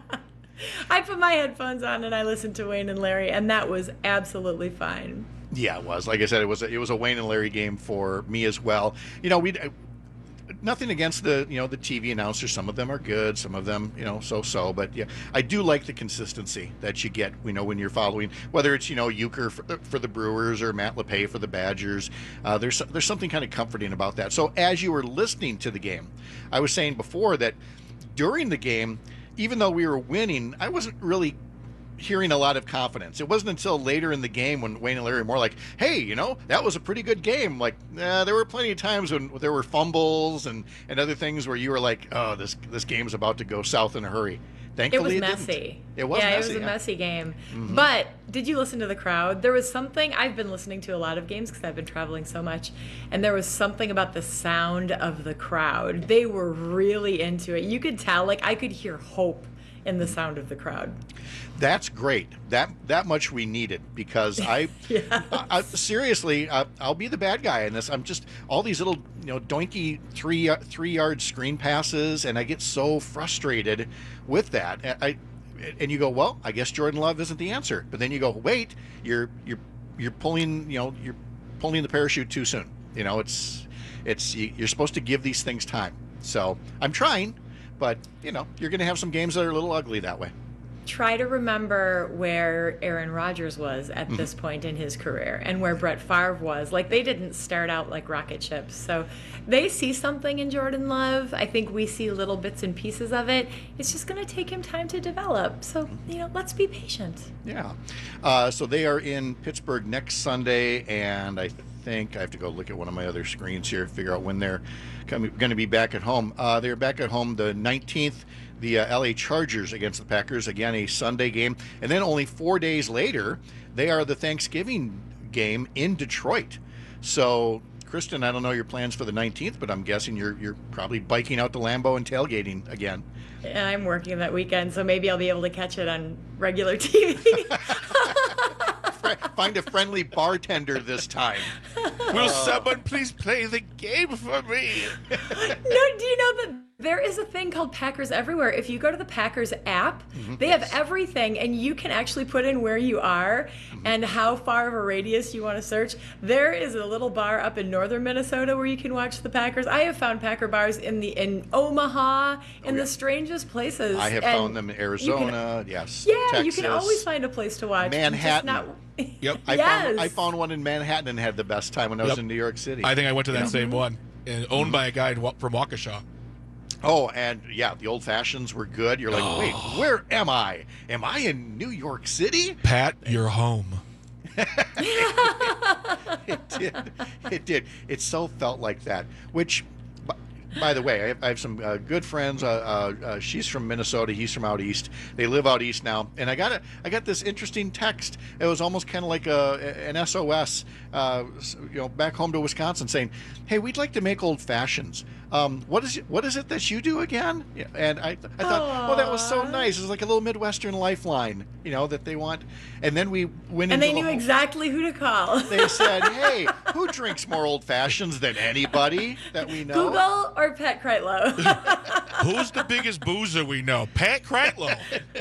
I put my headphones on and I listened to Wayne and Larry, and that was absolutely fine. Yeah, it was. Like I said, it was a Wayne and Larry game for me as well. You know, nothing against the TV announcers. Some of them are good, some of them, you know, so. But yeah, I do like the consistency that you get, you know, when you're following, whether it's, you know, Euchre for the Brewers or Matt LePay for the Badgers. There's something kind of comforting about that. So as you were listening to the game, I was saying before that during the game, even though we were winning, I wasn't really hearing a lot of confidence. It wasn't until later in the game when Wayne and Larry were more like, "Hey, you know, that was a pretty good game." Like, there were plenty of times when there were fumbles and other things where you were like, "Oh, this game's about to go south in a hurry." Thankfully, it was messy. It was messy. It was a messy game. Mm-hmm. But did you listen to the crowd? There was something. I've been listening to a lot of games because I've been traveling so much, and there was something about the sound of the crowd. They were really into it. You could tell. Like, I could hear hope in the sound of the crowd. That's great. That much we needed, because I seriously, I'll be the bad guy in this. I'm just all these little, you know, doinky 3-yard screen passes, and I get so frustrated with that. And you go, well, I guess Jordan Love isn't the answer. But then you go, wait, you're pulling, you know, you're pulling the parachute too soon. You know, you're supposed to give these things time. So I'm trying. But, you know, you're going to have some games that are a little ugly that way. Try to remember where Aaron Rodgers was at this point in his career and where Brett Favre was. Like, they didn't start out like rocket ships. So they see something in Jordan Love. I think we see little bits and pieces of it. It's just going to take him time to develop. So, you know, let's be patient. Yeah. So they are in Pittsburgh next Sunday, and I think I have to go look at one of my other screens here, figure out when they're going to be back at home. They're back at home the 19th, the LA Chargers against the Packers, again a Sunday game. And then only 4 days later, they are the Thanksgiving game in Detroit. So, Kristen, I don't know your plans for the 19th, but I'm guessing you're probably biking out to Lambeau and tailgating again. Yeah, I'm working that weekend, so maybe I'll be able to catch it on regular TV. Find a friendly bartender this time. Will someone please play the game for me? No, do you know that There is a thing called Packers Everywhere. If you go to the Packers app, they have everything, and you can actually put in where you are and how far of a radius you want to search. There is a little bar up in northern Minnesota where you can watch the Packers. I have found Packer bars in Omaha, in the strangest places. I have found them in Arizona, yes. Yeah, Texas, you can always find a place to watch. Manhattan. Yep. I found one in Manhattan and had the best time when I was in New York City. I think I went to that same one, and owned by a guy from Waukesha. Oh, and yeah, the old fashions were good. You're like, wait, where am I? Am I in New York City? Pat, you're home. It did. It so felt like that. Which, by the way, I have some good friends. She's from Minnesota. He's from out east. They live out east now. And I got this interesting text. It was almost kind of like an SOS, back home to Wisconsin, saying, "Hey, we'd like to make old fashions. What is it that you do again?" Yeah, and I thought, oh, that was so nice. It was like a little Midwestern lifeline, that they want. And then we went and into they knew exactly who to call. They said, "Hey, who drinks more old fashions than anybody that we know?" Google or Pat Kreitlow? Who's the biggest boozer we know? Pat Kreitlow.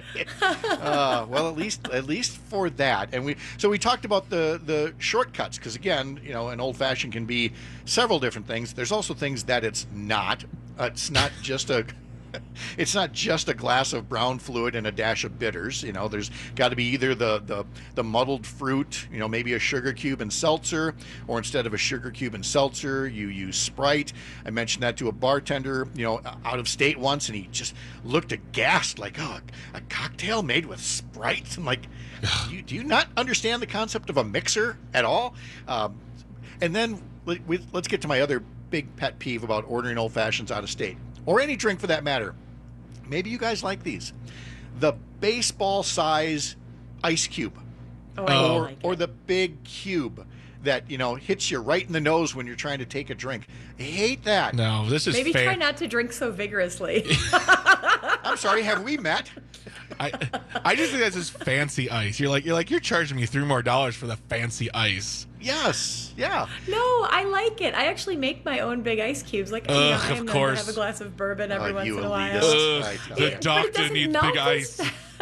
Well, at least for that. And we talked about the shortcuts, because again, an old fashioned can be several different things. There's also things that it's not. It's not just a glass of brown fluid and a dash of bitters. There's got to be either the muddled fruit, maybe a sugar cube and seltzer, or instead of a sugar cube and seltzer, you use Sprite. I mentioned that to a bartender, out of state once, and he just looked aghast, like, "Oh, a cocktail made with Sprite?" I'm like, do you not understand the concept of a mixer at all? And then let's get to my other big pet peeve about ordering old fashions out of state, or any drink for that matter. Maybe you guys like these. The baseball size ice cube. Or the big cube that, hits you right in the nose when you're trying to take a drink. I hate that. No, this is Maybe try not to drink so vigorously. I'm sorry, have we met? I just think that's just fancy ice. You're charging me $3 more for the fancy ice. Yes. Yeah. No, I like it. I actually make my own big ice cubes. Like, I am going to have a glass of bourbon every once in a while. The doctor needs big ice.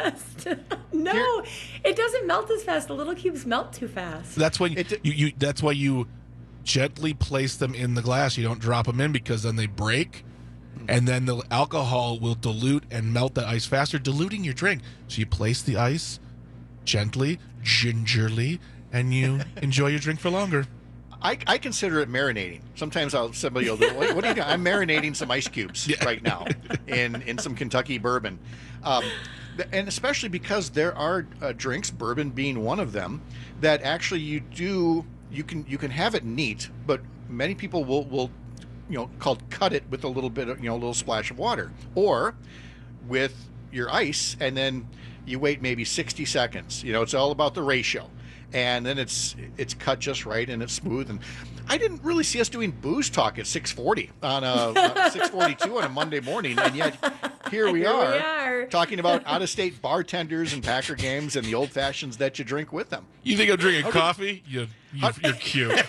No, it doesn't melt as fast. The little cubes melt too fast. That's when that's why you gently place them in the glass. You don't drop them in, because then they break. And then the alcohol will dilute and melt the ice faster, diluting your drink. So you place the ice gently, gingerly, and you enjoy your drink for longer. I consider it marinating. Sometimes somebody will do, "What are you doing?" I'm marinating some ice cubes right now in some Kentucky bourbon. And especially because there are drinks, bourbon being one of them, that actually you can have it neat, but many people will cut it with a little bit of, a little splash of water, or with your ice, and then you wait maybe 60 seconds. It's all about the ratio. And then it's cut just right, and it's smooth. And I didn't really see us doing booze talk at 6:40 on 6:42 on a Monday morning, and yet here we are talking about out-of-state bartenders and Packer games and the old fashions that you drink with them. You think I'm drinking coffee? You're cute.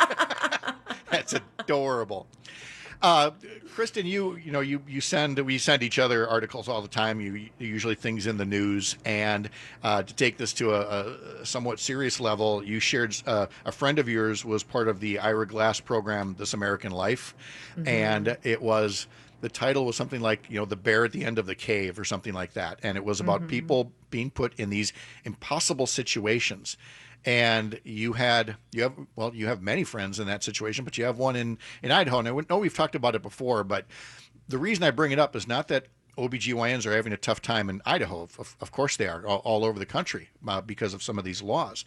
That's adorable. Kristen, we send each other articles all the time. Usually things in the news, and to take this to a somewhat serious level, you shared a friend of yours was part of the Ira Glass program, This American Life, and the title was something like, the bear at the end of the cave or something like that, and it was about people being put in these impossible situations. And you have many friends in that situation, but you have one in Idaho. And I know we've talked about it before, but the reason I bring it up is not that OBGYNs are having a tough time in Idaho. Of course they are, all over the country, because of some of these laws.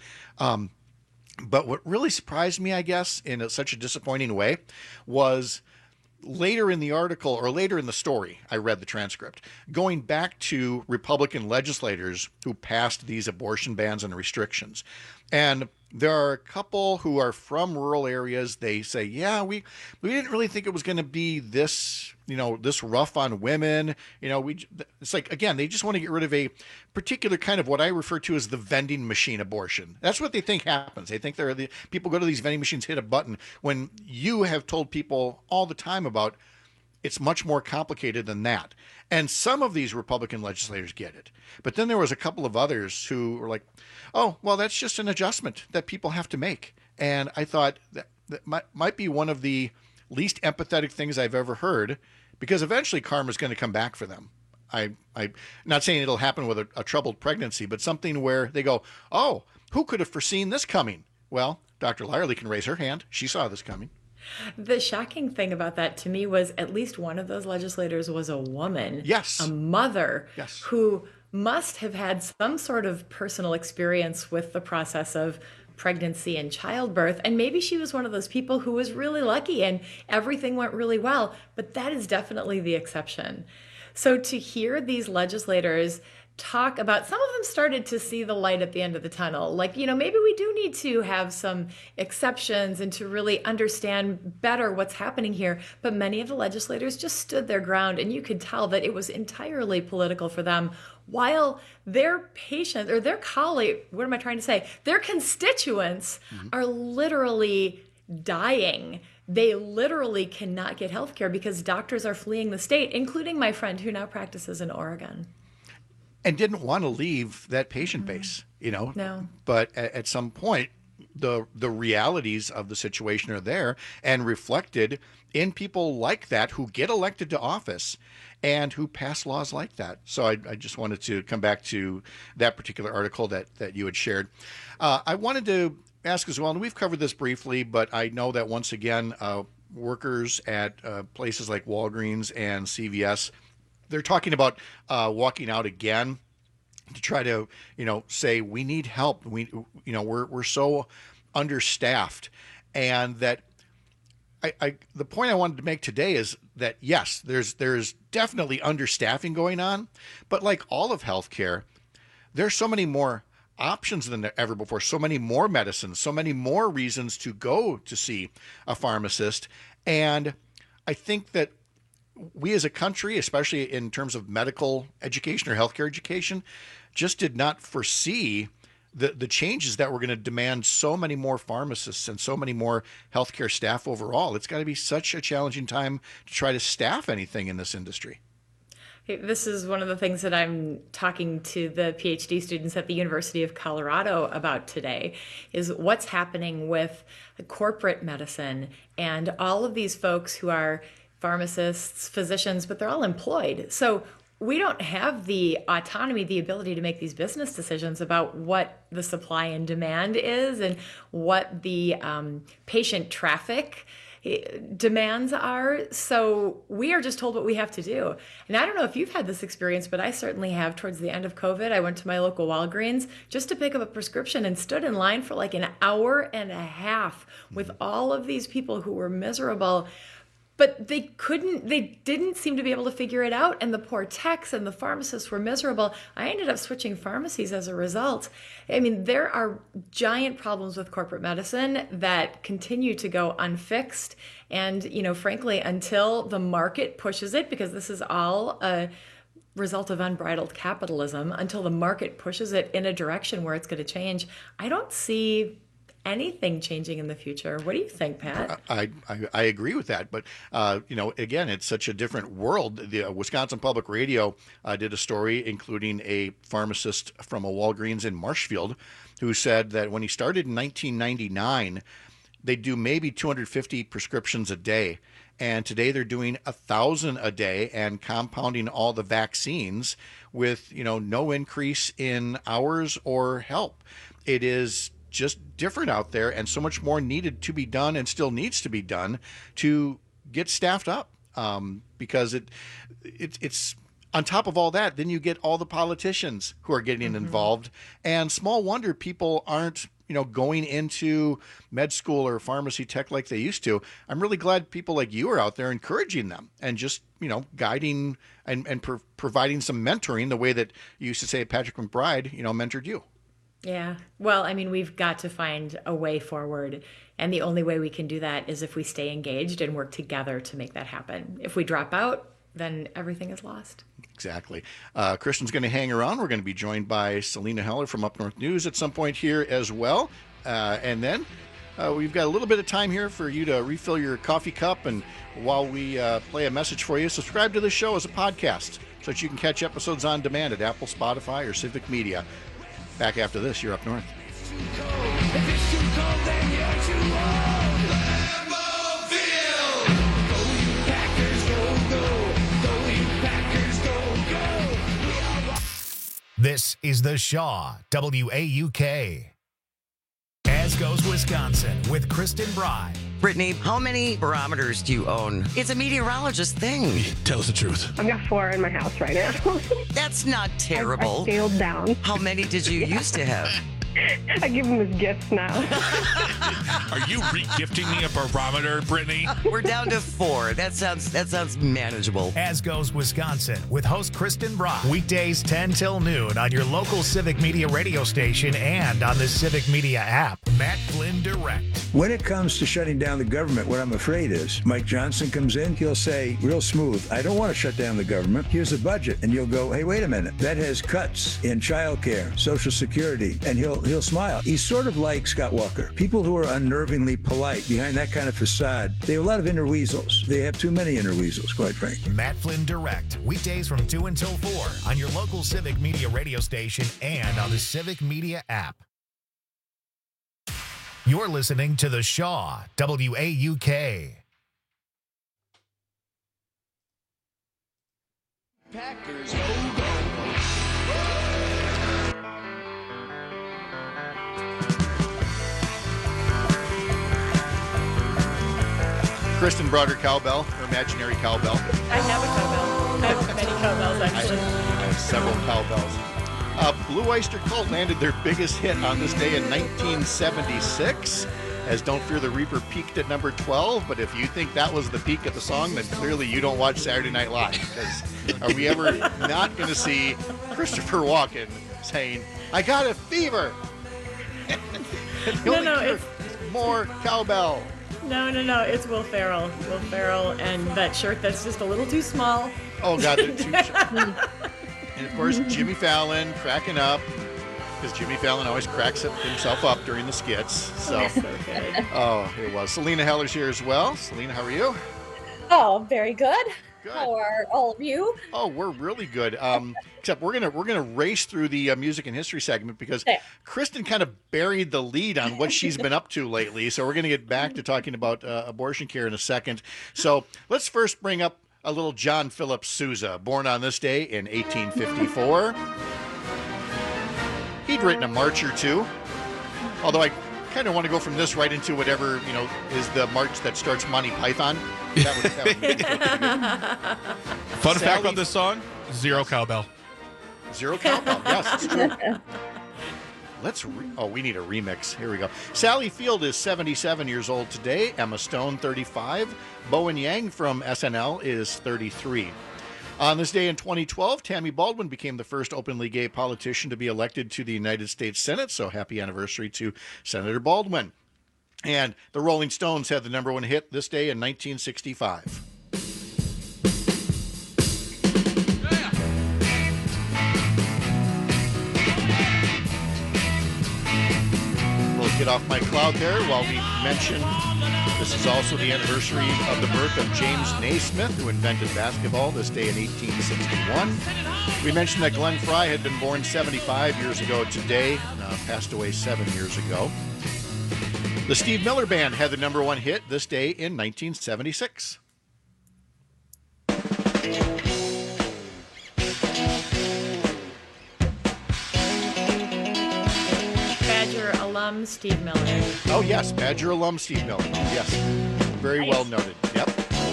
But what really surprised me, I guess, in such a disappointing way, was later in the article, or later in the story, I read the transcript, going back to Republican legislators who passed these abortion bans and restrictions. And there are a couple who are from rural areas. They say, yeah, we didn't really think it was going to be this, this rough on women. It's like, again, they just want to get rid of a particular kind of what I refer to as the vending machine abortion. That's what they think happens. They think people go to these vending machines, hit a button, when you have told people all the time about it's much more complicated than that. And some of these Republican legislators get it. But then there was a couple of others who were like, oh, well, that's just an adjustment that people have to make. And I thought that might be one of the least empathetic things I've ever heard, because eventually karma is going to come back for them. I'm not saying it'll happen with a troubled pregnancy, but something where they go, oh, who could have foreseen this coming? Well, Dr. Lyerly can raise her hand. She saw this coming. The shocking thing about that to me was at least one of those legislators was a woman. Yes. A mother. Yes. Who must have had some sort of personal experience with the process of pregnancy and childbirth. And maybe she was one of those people who was really lucky and everything went really well. But that is definitely the exception. So to hear these legislators talk about, some of them started to see the light at the end of the tunnel. Like, maybe we do need to have some exceptions and to really understand better what's happening here. But many of the legislators just stood their ground, and you could tell that it was entirely political for them, while their patients or their their constituents are literally dying. They literally cannot get health care because doctors are fleeing the state, including my friend who now practices in Oregon. And didn't want to leave that patient base, No. But at some point, the realities of the situation are there and reflected in people like that who get elected to office and who pass laws like that. So I just wanted to come back to that particular article that you had shared. I wanted to ask as well, and we've covered this briefly, but I know that once again, workers at places like Walgreens and CVS, they're talking about walking out again to try to, say we need help. We're so understaffed, and that the point I wanted to make today is that yes, there's definitely understaffing going on, but like all of healthcare, there's so many more options than ever before, so many more medicines, so many more reasons to go to see a pharmacist. And I think that we as a country, especially in terms of medical education or healthcare education, just did not foresee the changes that were going to demand so many more pharmacists and so many more healthcare staff overall. It's got to be such a challenging time to try to staff anything in this industry. This is one of the things that I'm talking to the PhD students at the University of Colorado about today, is what's happening with corporate medicine and all of these folks who are pharmacists, physicians, but they're all employed. So we don't have the autonomy, the ability to make these business decisions about what the supply and demand is and what the patient traffic demands are. So we are just told what we have to do. And I don't know if you've had this experience, but I certainly have. Towards the end of COVID, I went to my local Walgreens just to pick up a prescription and stood in line for like an hour and a half with all of these people who were miserable. But they didn't seem to be able to figure it out. And the poor techs and the pharmacists were miserable. I ended up switching pharmacies as a result. I mean, there are giant problems with corporate medicine that continue to go unfixed. And, frankly, until the market pushes it, because this is all a result of unbridled capitalism, until the market pushes it in a direction where it's going to change, I don't see anything changing in the future. What do you think, Pat? I agree with that. But, again, it's such a different world. The Wisconsin Public Radio did a story including a pharmacist from a Walgreens in Marshfield who said that when he started in 1999, they do maybe 250 prescriptions a day. And today they're doing 1,000 a day and compounding all the vaccines with, no increase in hours or help. It is just different out there, and so much more needed to be done and still needs to be done to get staffed up, because it's on top of all that, then you get all the politicians who are getting involved, and small wonder people aren't going into med school or pharmacy tech like they used to. I'm really glad people like you are out there encouraging them and just guiding and providing some mentoring the way that you used to say Patrick McBride mentored you. Yeah. Well, I mean, we've got to find a way forward. And the only way we can do that is if we stay engaged and work together to make that happen. If we drop out, then everything is lost. Exactly. Kristen's going to hang around. We're going to be joined by Selena Heller from Up North News at some point here as well. And then We've got a little bit of time here for you to refill your coffee cup, and while we play a message for you, subscribe to the show as a podcast so that you can catch episodes on demand at Apple, Spotify, or Civic Media. Back after this, you're Up North. This is the Shaw, WAUK. As goes Wisconsin with Kristen Bry. Brittany, how many barometers do you own? It's a meteorologist thing. Tell us the truth. I've got 4 in my house right now. That's not terrible. I scaled down. How many did you used to have? I give them as gifts now. Are you re-gifting me a barometer, Brittany? We're down to 4. That sounds manageable. As goes Wisconsin with host Kristen Brock. Weekdays 10 till noon on your local Civic Media radio station and on the Civic Media app. Matt Flynn Direct. When it comes to shutting down the government, what I'm afraid is Mike Johnson comes in, he'll say real smooth, I don't want to shut down the government. Here's a budget. And you'll go, hey, wait a minute. That has cuts in childcare, Social Security, and he'll smile. He's sort of like Scott Walker. People who are unnervingly polite behind that kind of facade, they have a lot of inner weasels. They have too many inner weasels, quite frankly. Matt Flynn Direct, weekdays from 2 until 4 on your local Civic Media radio station and on the Civic Media app. You're listening to the Shaw, WAUK. Packers go. Kristen brought her cowbell, her imaginary cowbell. I have a cowbell. I have many cowbells, actually. I have several cowbells. Blue Oyster Cult landed their biggest hit on this day in 1976, as Don't Fear the Reaper peaked at number 12. But if you think that was the peak of the song, then clearly you don't watch Saturday Night Live. Because are we ever not going to see Christopher Walken saying, I got a fever? No, it's more cowbell. No, it's Will Ferrell. Will Ferrell and that shirt that's just a little too small. Oh, God, they're too short. And, of course, Jimmy Fallon cracking up, because Jimmy Fallon always cracks himself up during the skits. So good. Oh, it was. Selena Heller's here as well. Selena, how are you? Oh, very good. How are all of you? Oh, we're really good. Except we're gonna race through the music and history segment because Kristen kind of buried the lead on what she's been up to lately. So we're gonna get back to talking about abortion care in a second. So let's first bring up a little John Philip Sousa, born on this day in 1854. He'd written a march or two, although I kind of want to go from this right into whatever, is the march that starts Monty Python. That would be Fun fact about this song, 0 cowbell. 0 cowbell, yes, it's true. We need a remix. Here we go. Sally Field is 77 years old today. Emma Stone, 35. Bowen Yang from SNL is 33. On this day in 2012, Tammy Baldwin became the first openly gay politician to be elected to the United States Senate, so happy anniversary to Senator Baldwin. And the Rolling Stones had the number 1 hit this day in 1965. Get off my cloud there while we mention this is also the anniversary of the birth of James Naismith, who invented basketball this day in 1861. We mentioned that Glenn Frey had been born 75 years ago today, passed away 7 years ago. The Steve Miller Band had the number 1 hit this day in 1976. Alum Steve Miller. Oh, yes, Badger alum Steve Miller. Yes, very well noted. Yep.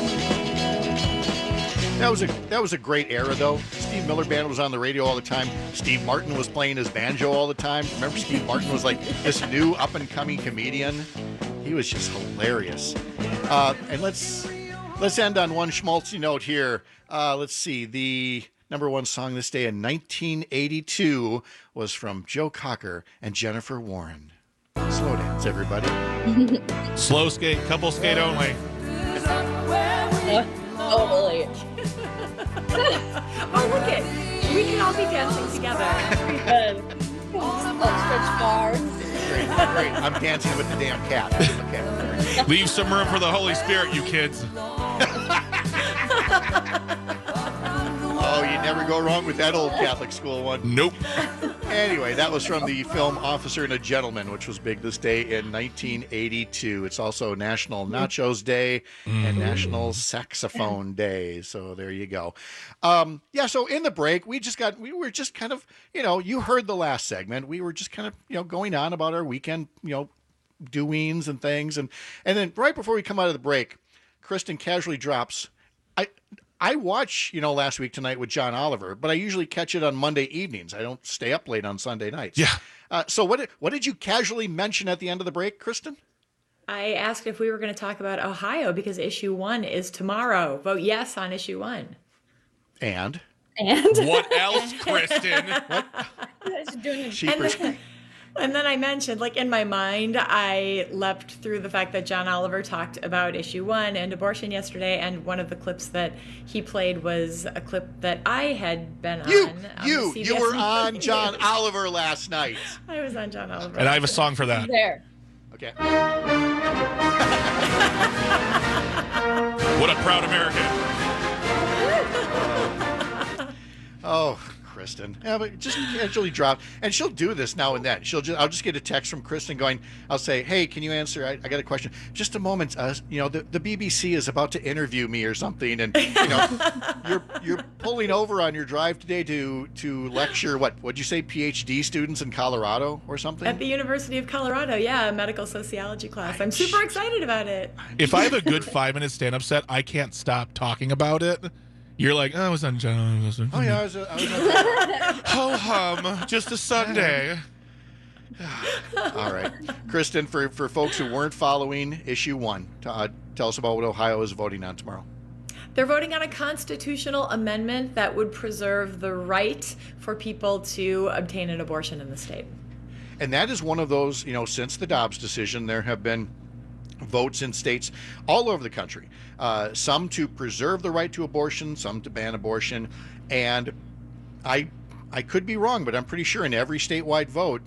That was a great era, though. Steve Miller Band was on the radio all the time. Steve Martin was playing his banjo all the time. Remember, Steve Martin was like this new up-and-coming comedian. He was just hilarious. And let's end on one schmaltzy note here. Let's see. The number 1 song this day in 1982 was from Joe Cocker and Jennifer Warren. Slow dance, everybody. Slow skate, couple skate only. Totally. Oh, look it. We can all be dancing together. Stretch bars. great. I'm dancing with the damn cat. Okay. Leave some room for the Holy Spirit, you kids. Oh, you never go wrong with that old Catholic school one. Nope. Anyway, that was from the film Officer and a Gentleman, which was big this day in 1982. It's also National Nachos Day and National Saxophone Day. So there you go. So in the break, we were just kind of, you heard the last segment. We were just kind of, going on about our weekend, doings and things. And then right before we come out of the break, Kristen casually drops, I watch, Last Week Tonight with John Oliver, but I usually catch it on Monday evenings. I don't stay up late on Sunday nights. Yeah. So what did you casually mention at the end of the break, Kristen? I asked if we were going to talk about Ohio because issue 1 is tomorrow. Vote yes on issue 1. And? What else, Kristen? And then I mentioned, in my mind, I leapt through the fact that John Oliver talked about issue 1 and abortion yesterday, and one of the clips that he played was a clip that I had been on. You were on John Oliver last night. I was on John Oliver. And I have a song for that. There. Okay. What a proud American. Oh, Kristen. Yeah, but just casually drop. And she'll do this now and then. I'll just get a text from Kristen going, I'll say, hey, can you answer? I got a question. Just a moment. The BBC is about to interview me or something. And, you're pulling over on your drive today to lecture, what'd you say, PhD students in Colorado or something? At the University of Colorado, yeah, a medical sociology class. I'm super excited about it. If I have a good 5-minute stand-up set, I can't stop talking about it. You're like, I was on John. Oh, yeah, I was on Ho hum, just a Sunday. All right. Kristen, for folks who weren't following issue 1, tell us about what Ohio is voting on tomorrow. They're voting on a constitutional amendment that would preserve the right for people to obtain an abortion in the state. And that is one of those, since the Dobbs decision, there have been votes in states all over the country, some to preserve the right to abortion, some to ban abortion, and I could be wrong, but I'm pretty sure in every statewide vote,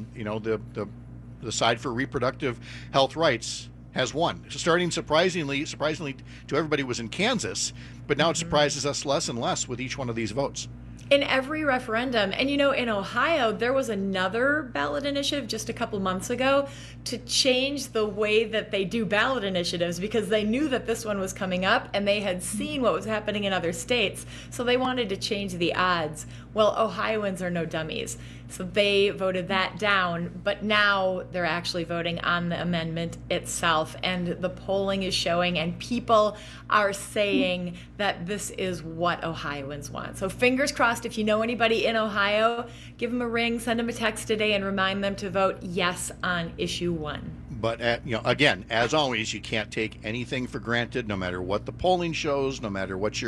the side for reproductive health rights has won. Starting surprisingly to everybody was in Kansas, but now it surprises us less and less with each one of these votes. In every referendum, and in Ohio, there was another ballot initiative just a couple months ago to change the way that they do ballot initiatives because they knew that this one was coming up and they had seen what was happening in other states, so they wanted to change the odds. Well, Ohioans are no dummies, so they voted that down, but now they're actually voting on the amendment itself, and the polling is showing, and people are saying that this is what Ohioans want. So fingers crossed, if you know anybody in Ohio, give them a ring, send them a text today, and remind them to vote yes on issue 1. But, again, as always, you can't take anything for granted, no matter what the polling shows, no matter what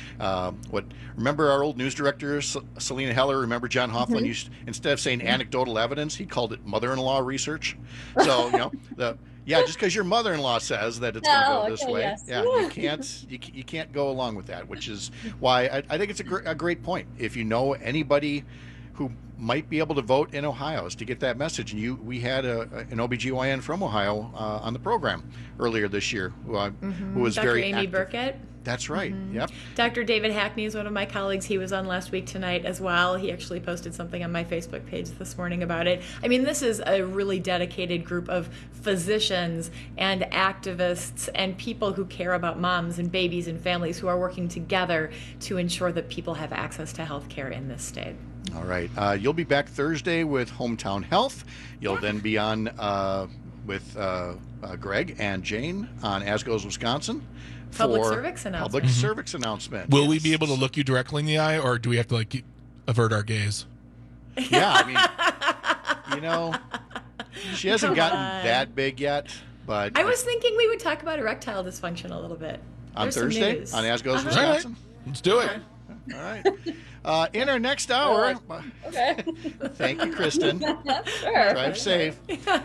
remember our old news director, Selena Heller, remember John Hoffman used, instead of saying anecdotal evidence, he called it mother-in-law research. So, just because your mother-in-law says that it's going to go this way, yes. you can't go along with that, which is why I think it's a great point. If you know anybody who might be able to vote in Ohio, is to get that message. And we had an OBGYN from Ohio on the program earlier this year who was Dr. very Amy active. Burkett. That's right. Yep. Dr. David Hackney is one of my colleagues. He was on Last Week Tonight as well. He actually posted something on my Facebook page this morning about it. I mean, this is a really dedicated group of physicians and activists and people who care about moms and babies and families who are working together to ensure that people have access to health care in this state. All right. You'll be back Thursday with Hometown Health. You'll then be on with Greg and Jane on As Goes Wisconsin. Public cervix announcement. Public cervix announcement. Will we be able to look you directly in the eye, or do we have to avert our gaze? Yeah, I mean, she hasn't gotten that big yet, but I was thinking we would talk about erectile dysfunction a little bit. On There's Thursday on As Goes Wisconsin. Right. Let's do it. All right. In our next hour, okay. Thank you, Kristen. Sure. Drive safe.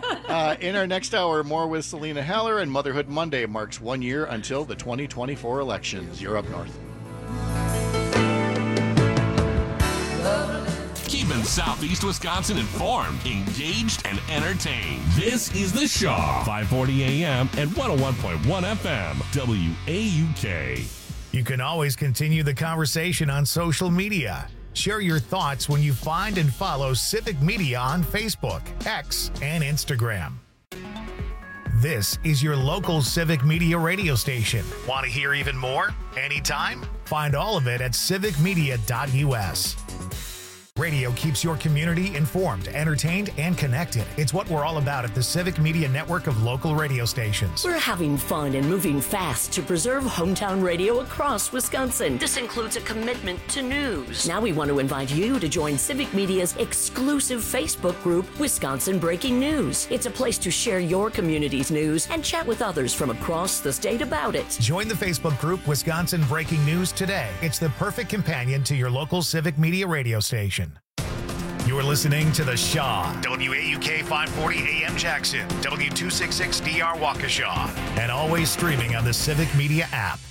In our next hour, more with Selena Heller, and Motherhood Monday marks 1 year until the 2024 elections. You're up north. Keeping Southeast Wisconsin informed, engaged, and entertained. This is The Shaw, 540 AM and 101.1 FM, WAUK. You can always continue the conversation on social media. Share your thoughts when you find and follow Civic Media on Facebook, X, and Instagram. This is your local Civic Media radio station. Want to hear even more? Anytime? Find all of it at civicmedia.us. Radio keeps your community informed, entertained, and connected. It's what we're all about at the Civic Media network of local radio stations. We're having fun and moving fast to preserve hometown radio across Wisconsin. This includes a commitment to news. Now we want to invite you to join Civic Media's exclusive Facebook group, Wisconsin Breaking News. It's a place to share your community's news and chat with others from across the state about it. Join the Facebook group Wisconsin Breaking News today. It's the perfect companion to your local Civic Media radio station. You're listening to The Shaw, WAUK 540 AM Jackson, W266DR Waukesha, and always streaming on the Civic Media app.